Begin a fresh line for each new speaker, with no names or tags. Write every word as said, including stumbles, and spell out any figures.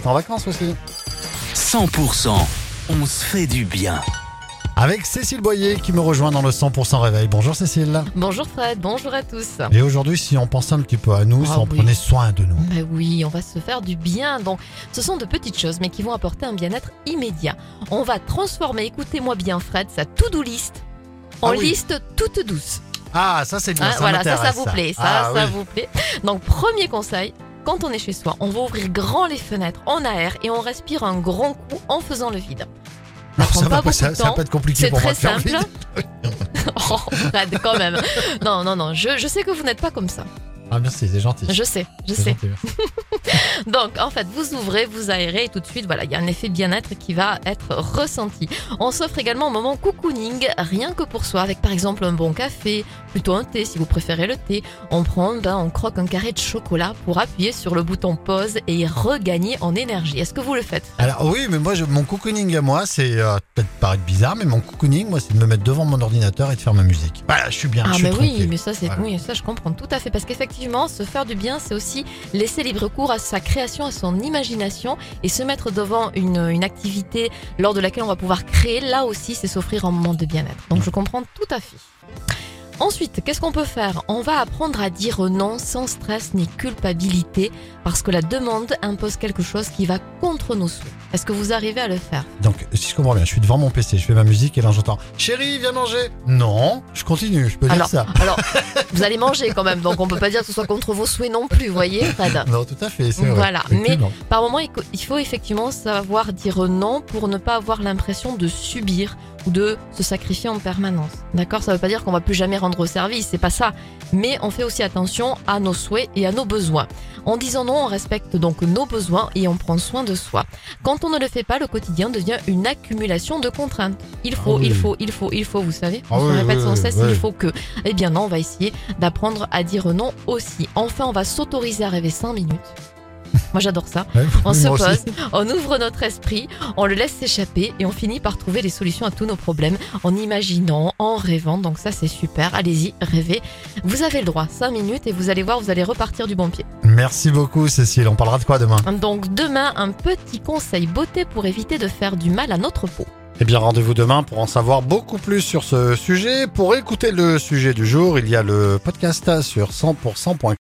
êtes en vacances aussi.
cent pour cent, on se fait du bien.
Avec Cécile Boyer qui me rejoint dans le cent pour cent réveil. Bonjour Cécile.
Bonjour Fred, bonjour à tous.
Et aujourd'hui, si on pensait un petit peu à nous,
Ah
si on
oui.
prenait soin de nous.
Ben oui, on va se faire du bien. Donc, ce sont de petites choses, mais qui vont apporter un bien-être immédiat. On va transformer, écoutez-moi bien Fred, sa to-do list en
Ah oui.
liste toute douce.
Ah, ça c'est bien,
Hein,
ça
voilà, ça, ça
m'intéresse,
vous plaît, ça,
Ah,
ça
oui.
vous plaît. Donc, premier conseil, quand on est chez soi, on va ouvrir grand les fenêtres, on aère et on respire un grand coup en faisant le vide. Ça
Non,
prend
ça,
pas
va,
beaucoup
ça,
de
ça va
temps.
pas être compliqué
C'est
pour moi
très
de faire
simple.
vite.
Oh, Fred, quand même. Non, non, non, je, je sais que vous n'êtes pas comme ça.
Ah merci, c'est gentil.
Je sais, je
C'est
sais.
gentil.
Donc, en fait, vous ouvrez, vous aérez et tout de suite, voilà, il y a un effet bien-être qui va être ressenti. On s'offre également un moment cocooning, rien que pour soi, avec par exemple un bon café, plutôt un thé si vous préférez le thé. On prend, ben, on croque un carré de chocolat pour appuyer sur le bouton pause et regagner en énergie. Est-ce que vous le faites?
Alors oui, mais moi, je- mon cocooning à moi, c'est euh, peut-être paraître bizarre, mais mon cocooning, moi, c'est de me mettre devant mon ordinateur et de faire ma musique. Voilà, je suis bien,
Ah
je suis
mais oui,
tranquille.
mais ça c'est
Voilà.
oui, ça je comprends tout à fait parce qu'effectivement se faire du bien c'est aussi laisser libre cours à sa création, à son imagination et se mettre devant une, une activité lors de laquelle on va pouvoir créer, là aussi c'est s'offrir un moment de bien-être. Donc je comprends tout à fait. Ensuite, qu'est-ce qu'on peut faire? On va apprendre à dire non sans stress ni culpabilité parce que la demande impose quelque chose qui va contre nos souhaits. Est-ce que vous arrivez à le faire?
Donc, si je comprends bien, je suis devant mon P C, je fais ma musique et là j'entends « Chérie, viens manger !» Non, je continue, je peux dire
Alors,
ça.
alors, vous allez manger quand même, donc on peut pas dire que ce soit contre vos souhaits non plus, vous voyez, Fred?
Non, tout à fait, c'est vrai.
Voilà,
Effectivement.
Par moment, il co- il faut effectivement savoir dire non pour ne pas avoir l'impression de subir ou de se sacrifier en permanence. D'accord? Ça veut pas dire qu'on va plus jamais rendre service, c'est pas ça. Mais on fait aussi attention à nos souhaits et à nos besoins. En disant non, on respecte donc nos besoins et on prend soin de soi. Quand on ne le fait pas, le quotidien devient une accumulation de contraintes. Il faut,
Ah oui.
il faut, il faut, il faut, vous savez.
Ah
On se
oui,
répète
oui,
sans
oui,
cesse,
oui.
il faut que. Eh bien non, on va essayer d'apprendre à dire non aussi. Enfin, on va s'autoriser à rêver cinq minutes. Moi j'adore ça.
Ouais,
On
oui,
se
moi aussi.
pose, on ouvre notre esprit, on le laisse s'échapper et on finit par trouver les solutions à tous nos problèmes en imaginant, en rêvant. Donc ça c'est super, allez-y, rêvez. Vous avez le droit, cinq minutes et vous allez voir, vous allez repartir du bon pied.
Merci beaucoup Cécile, on parlera de quoi demain?
Donc demain, un petit conseil beauté pour éviter de faire du mal à notre peau.
Eh bien, rendez-vous demain pour en savoir beaucoup plus sur ce sujet. Pour écouter le sujet du jour, il y a le podcast sur cent pour cent point com.